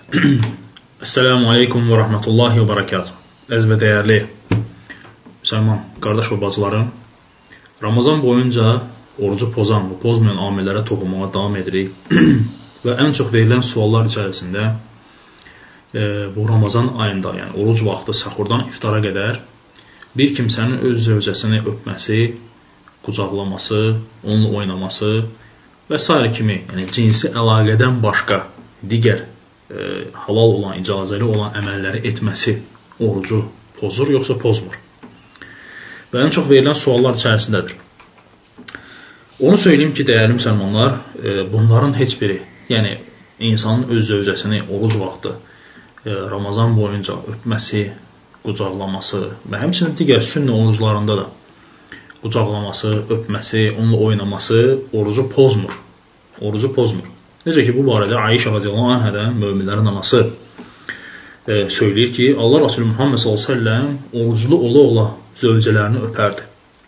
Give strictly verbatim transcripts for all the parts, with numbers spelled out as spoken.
Esselamu aleykum və rəhmətullahi və bərəkatuhu. Əziz və dəyərli müsəlman qardaş və bacılarım, Ramazan boyunca orucu pozan və pozmayan amillərə toxunmağa davam edirik və ən çox verilən suallar içərisində e, bu Ramazan ayında, yəni oruc vaxtı səhurdan iftara qədər bir kimsənin öz zövcəsini öpməsi, qucaqlaması, onunla oynaması və s. kimi, yəni cinsi əlaqədən başqa digər e, halal olan, icazəli olan əməlləri etməsi orucu pozur, yoxsa pozmur? Və ən çox verilən suallar içərisindədir. Onu söyleyeyim ki, dəyərli müsəlmanlar, e, bunların heç biri, yəni insanın öz zövcəsini oruc vaxtı e, Ramazan boyunca öpməsi, qucaqlaması və həmçinin digər sünnə oruclarında da qucaqlaması, öpməsi, onunla oynaması orucu pozmur. Orucu pozmur. Necə ki, bu barədə Ayşə radiyallahu anhədən möminlərin anası e, söyləyir ki, Allah Resulü Muhammed sallallahu əleyhi və səlləm oruclu ola-ola zövcələrini öpərdi.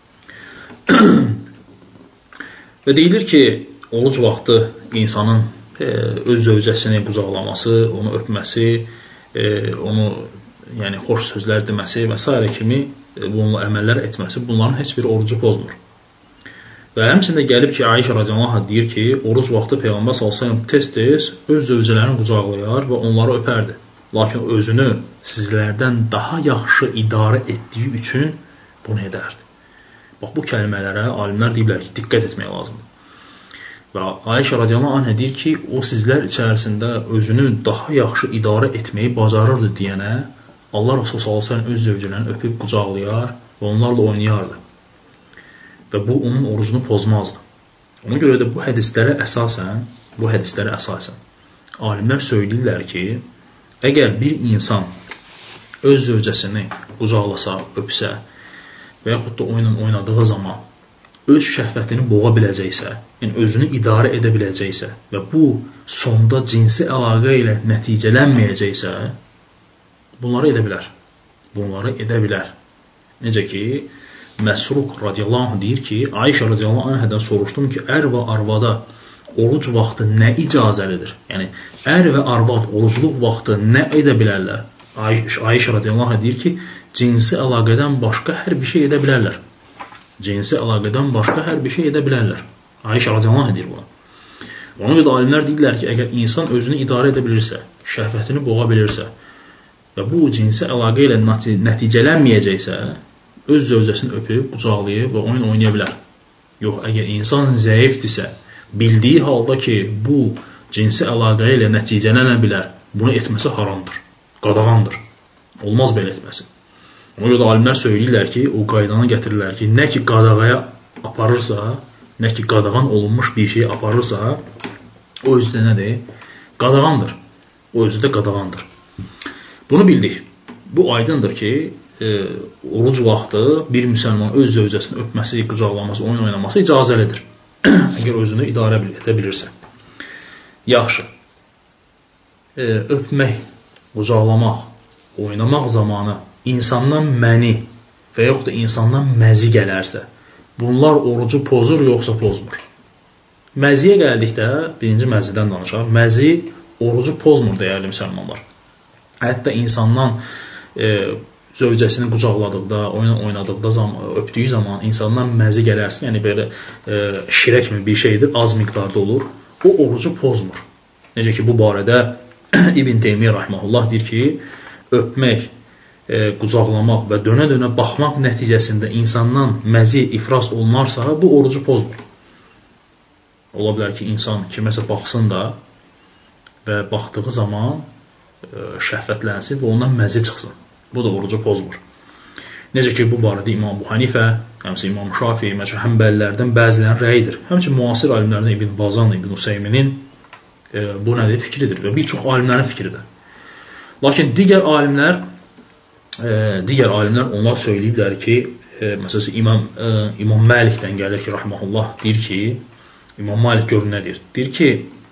Və deyilir ki, oruc vaxtı insanın e, öz zövcəsini qucaqlaması, onu öpməsi, e, onu yəni xoş sözlər deməsi və s. kimi e, bununla əməllər etməsi, bunların heç biri orucu pozmur. Və həmçində gəlib ki, Ayşə radiyallahu anh deyir ki, oruc vaxtı Peyğəmbər sallallahu əleyhi və səlləm tez-tez öz zövcələrini qucaqlayar və onları öpərdi. Lakin özünü sizlərdən daha yaxşı idarə etdiyi üçün bunu edərdi. Bax, bu kəlmələrə alimlər deyiblər ki, diqqət etmək lazımdır. Və Ayşə radiyallahu anh deyir ki, o sizlər içərisində özünü daha yaxşı idarə etməyi bacarırdı deyənə, Allah Resulü sallallahu əleyhi və səlləm öz zövcələrini öpüb qucaqlayar və onlarla oynayardı. Və bu onun orucunu pozmazdı. Ona görə də bu hədislərə əsasən, bu hədislərə əsasən alimlər söyləyirlər ki, əgər bir insan öz zövcəsini qucaqlasa, öpsə və yaxud da oyunun oynadığı zaman öz şəhvətini boğa biləcəksə, yəni özünü idarə edə biləcəksə və bu sonda cinsi əlaqə ilə nəticələnməyəcəksə, bunları edə bilər. Bunları edə bilər. Necə ki, Məsruq radiyallahu anh deyir ki, Ayşə radiyallahu anhədən soruşdum ki, ər və arvada oruc vaxtı nə icazəlidir? Yəni, ər və arvad orucluq vaxtı nə edə bilərlər? Ayşə radiyallahu anh deyir ki, cinsi əlaqədən başqa hər bir şey edə bilərlər. Cinsi əlaqədən başqa hər bir şey edə bilərlər. Ayşə radiyallahu anh deyir buna. Ona görə alimlər deyirlər ki, əgər insan özünü idarə edə bilirsə, şəhvətini boğa bilirsə və bu cinsi əlaqə ilə nəticələnməyəcəksə, öz zövcəsini öpüb, qucaqlayıb və oyun oynaya bilər. Yox, əgər insan zəifdirsə, bildiyi halda ki, bu cinsi əlaqə ilə nəticələnə bilər, bunu etməsi haramdır, qadağandır. Olmaz belə etməsi. Ona görə alimlər söyləyirlər ki, o qaydanı gətirirlər ki, nə ki qadağaya aparırsa, nə ki qadağan olunmuş bir şey aparırsa, o özü də nədir? Qadağandır. O özü də qadağandır. Bunu bildik. Bu aydındır ki, E, oruc vaxtı bir müsəlman öz zövcəsini öpməsi, qucaqlaması, oyun oynaması icazəlidir. Əgər özünü idarə edə bilirsə. Yaxşı. E, öpmək, qucaqlamaq, oynamaq zamanı insandan məni və yoxud da insandan məzi gələrsə, bunlar orucu pozur, yoxsa pozmur? Məziyə gəldikdə, birinci məzidən danışaq, məzi orucu pozmur, dəyərli müsəlmanlar. Hətta insandan e, zövcəsini qucaqladıqda, oyun oynadıqda zaman, öpdüyü zaman insandan məzi gələrsin, yəni belə e, şirə kimi bir şeydir, az miqdarda olur, o orucu pozmur. Necə ki, bu barədə İbn Teymiyyə rahmehullah deyir ki, öpmək, e, qucaqlamaq və dönə-dönə baxmaq nəticəsində insandan məzi ifraz olunarsa, bu orucu pozmur. Ola bilər ki, insan kiməsə baxsın da və baxdığı zaman e, şəhvətlənsin və ondan məzi çıxsın. Bu da orucu pozmur. Necə ki, bu barədə İmam Əbu Hanifə, həmçinin İmam Şafi, məşhur Həmbəlilərdən bəzilərinin rəyidir. Həmçinin müasir alimlərdən İbn Bazan, İbn Useyminin e, bu nədir? Fikridir və bir çox alimlərin fikridir. Lakin digər alimlər, e, digər alimlər onlar söyləyiblər ki, e, məsələn İmam e, İmam Məlikdən gəlir ki, rahmehullah deyir ki, İmam Malik görür nə deyir? Deyir ki,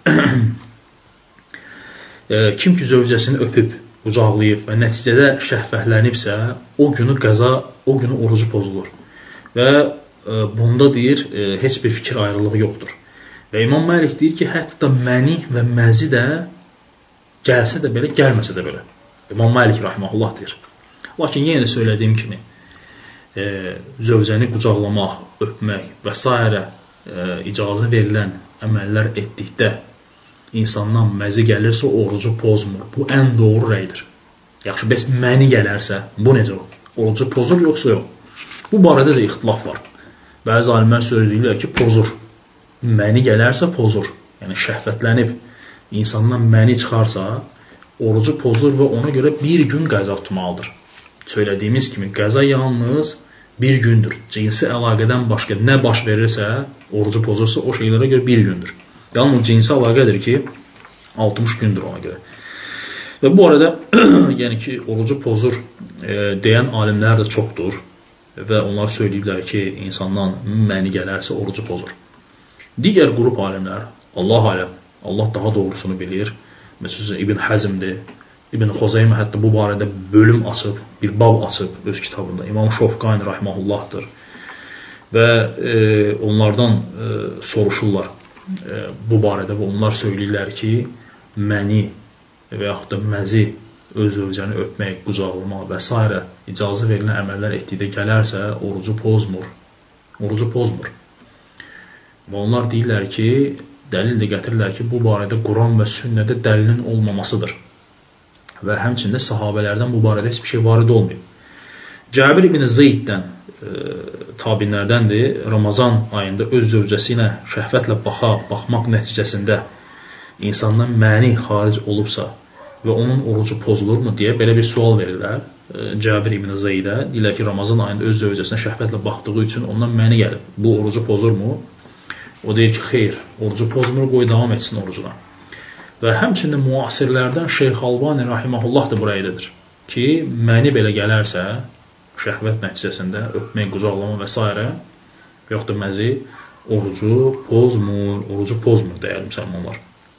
e, kim ki zövcəsini öpüb qucaqlayıb və nəticədə şəhvətlənibsə, o günü qəza, o günü orucu pozulur. Və e, bunda deyir, e, heç bir fikir ayrılığı yoxdur. Və İmam Məlik deyir ki, hətta məni və məzi də gəlsə də belə, gəlməsə də belə. İmam Malik rahimehullah deyir. Lakin yenə də söylədiyim kimi, e, zövcəni qucaqlamaq, öpmək və s. E, icazə verilən əməllər etdikdə insandan məzi gəlirsə, orucu pozmur. Bu ən doğru rəydir. Yaxşı, bəs məni gələrsə, bu necə olur? Orucu pozur, yoxsa yox? Bu barədə də ixtilaf var. Bəzi alimlər söyləyirlər ki, pozur. Məni gələrsə, pozur. Yəni, şəhvətlənib insandan məni çıxarsa, orucu pozur və ona görə bir gün qəza tutmalıdır. Söylədiyimiz kimi, qəza yalnız bir gündür. Cinsi əlaqədən başqa nə baş verirsə, orucu pozursa, o şeylərə görə bir gündür. Yalnız cinsi əlaqədir ki, altmış gündür ona görə. Və bu arada, yəni ki, orucu pozur e, deyən alimlər də çoxdur və onlar söyləyiblər ki, insandan məni gələrsə, orucu pozur. Digər qrup alimlər, Allah aləm, Allah daha doğrusunu bilir, məsələn, İbn Həzmdir, İbn Xozeymə hətta bu barədə bölüm açıb, bir bab açıb öz kitabında. İmam Şofqani rahimehullahdır. Və e, onlardan e, soruşurlar e, bu barədə və onlar söyləyirlər ki, məni və yaxud da məzi öz zövcəni öpmək, qucaqlamaq və s. icazə verilən əməllər etdikdə gələrsə, orucu pozmur. Orucu pozmur. Və onlar deyirlər ki, dəlil də gətirirlər ki, bu barədə Quran və sünnədə dəlilin olmamasıdır. Və həmçində sahabələrdən bu barədə heç bir şey varid olmayıb. Cəbir ibn Zeyddən e, tabinlərdəndir. Ramazan ayında öz zövcəsi ilə şəhvətlə baxa, baxmaq nəticəsində insandan məni xaric olubsa və onun orucu pozulurmu deyə belə bir sual verirlər. E, Cəbir ibn Zeydə deyirlər ki, Ramazan ayında öz zövcəsinə şəhvətlə baxdığı üçün ondan məni gəlib. Bu orucu pozurmu? O deyir ki, xeyr, orucu pozmur, qoy davam etsin orucuna. Və həmçində müasirlərdən Şeyx Albani rahimehullah da buraydadır ki, məni belə gələrsə, şəhvət nəticəsində öpmək, qucaqlama və s. yoxdur məzi, orucu pozmur, orucu pozmur dəyərli müsəlmanlar.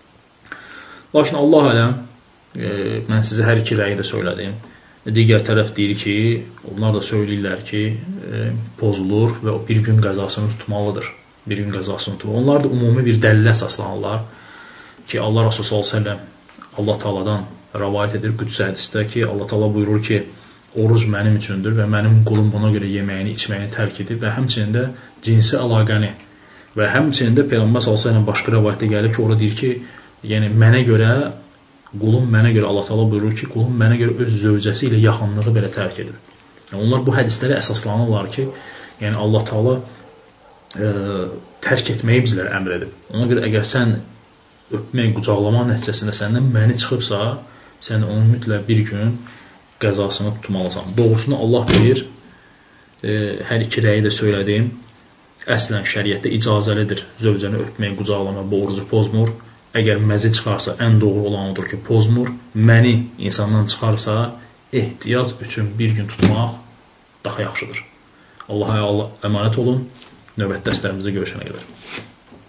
Lakin Allah aləm, e, mən sizə hər iki rəyi də söylədim. Digər tərəf deyir ki, onlar da söyləyirlər ki, e, pozulur və o bir gün qəzasını tutmalıdır. Bir gün qəzasını tutmalıdır. Onlar da ümumi bir dəlillə əsaslanırlar. Ki Allah Rasulü sallallahu əleyhi və səlləm Allah Taala'dan rivayet edir qüdsi hədisdə ki, Allah Taala buyurur ki, oruc mənim üçündür və mənim qulum buna görə yeməyini, içməyini tərk edib və həmçində cinsi əlaqəni və həmçində Peyğəmbər sallallahu əleyhi və səlləm başqa rivayətdə gəlir ki, orada deyir ki, yəni mənə görə qulum mənə görə Allah Taala buyurur ki, qulum mənə görə öz zövcəsi ilə yaxınlığı belə tərk edir. Yəni onlar bu hədislərə əsaslanırlar ki, yəni Allah Taala e, tərk etməyi bizlərə əmr edib. Ona görə əgər sən öpmək, qucaqlamaq nəticəsində səndən məni çıxıbsa, sən onun mütləq bir gün qəzasını tutmalısan. Doğrusunu Allah bilir, e, hər iki rəyi də söylədim, əslən şəriətdə icazəlidir zövcəni öpmək, qucaqlamaq, bu orucu pozmur. Əgər məzi çıxarsa, ən doğru olan odur ki, pozmur. Məni insandan çıxarsa, ehtiyac üçün bir gün tutmaq daha yaxşıdır. Allah'a əmanət olun, növbəti dərslərimizdə görüşənə qədər.